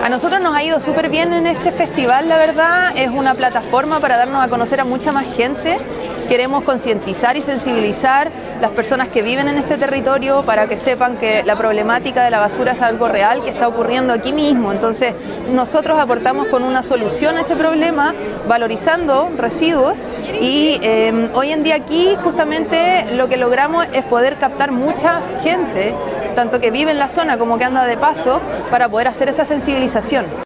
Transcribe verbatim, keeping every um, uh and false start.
A nosotros nos ha ido súper bien en este festival, la verdad. Es una plataforma para darnos a conocer a mucha más gente. Queremos concientizar y sensibilizar las personas que viven en este territorio para que sepan que la problemática de la basura es algo real que está ocurriendo aquí mismo. Entonces, nosotros aportamos con una solución a ese problema, valorizando residuos y eh, hoy en día aquí justamente lo que logramos es poder captar mucha gente, tanto que vive en la zona como que anda de paso, para poder hacer esa sensibilización.